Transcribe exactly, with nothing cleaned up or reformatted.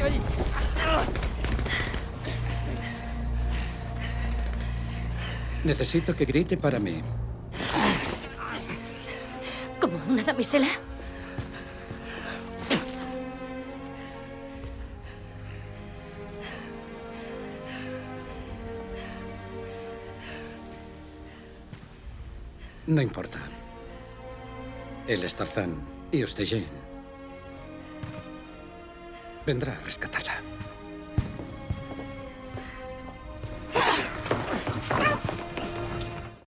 Necesito que grite para mí. ¿Como una damisela? No importa. Él es Tarzán y usted Jane. Vendrá a rescatarla.